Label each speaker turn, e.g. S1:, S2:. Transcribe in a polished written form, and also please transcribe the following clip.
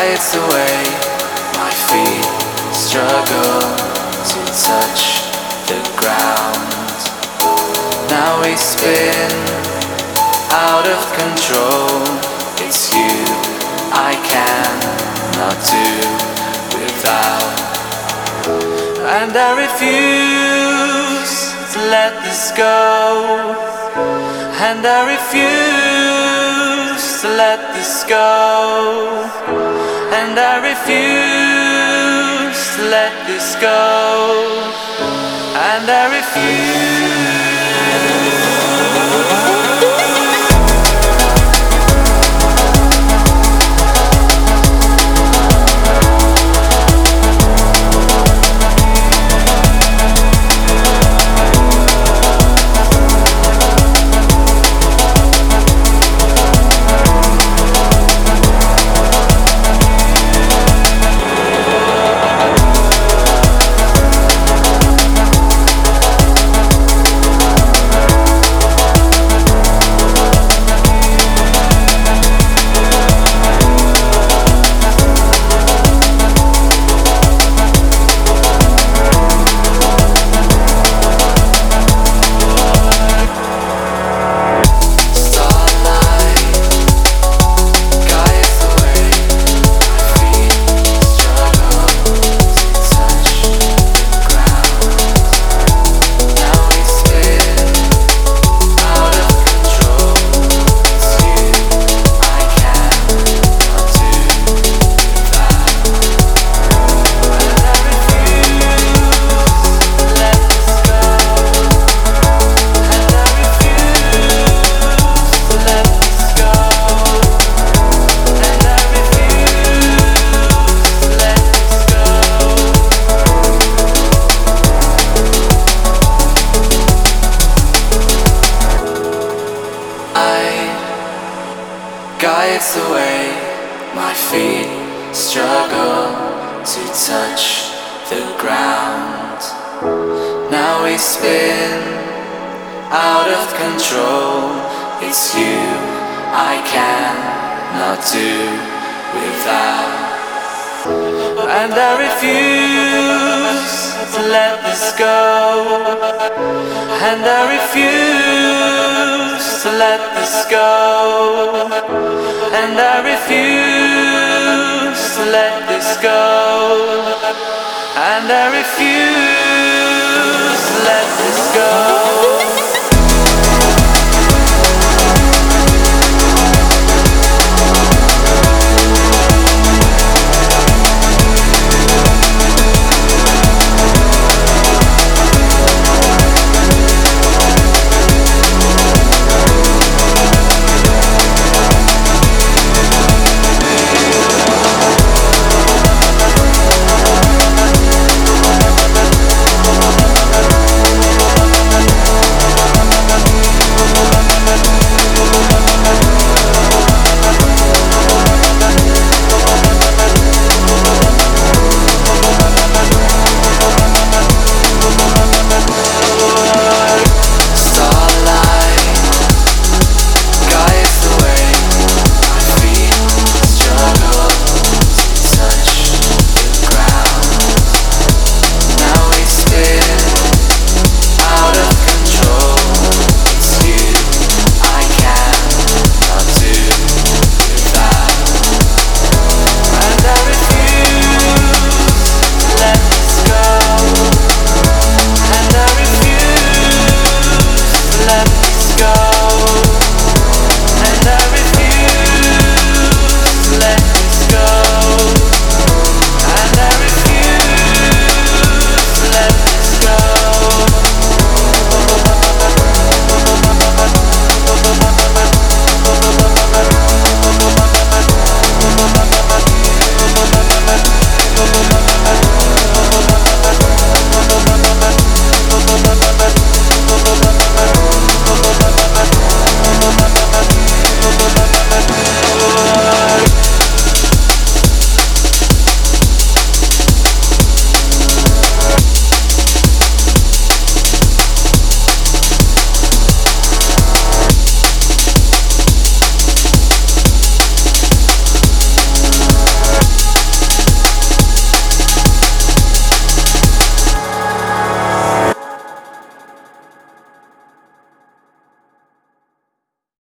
S1: guides the way. My feet struggle to touch the ground. Now we spin out of control. It's you I cannot do without. And I refuse to let this go. And I refuse to let this go. And I refuse to let this go. And I refuse. Guides the way. My feet struggle to touch the ground. Now we spin out of control. It's you I cannot do without. And I refuse to let this go. And I refuse to let this go. And I refuse to let this go. And I refuse to let this go.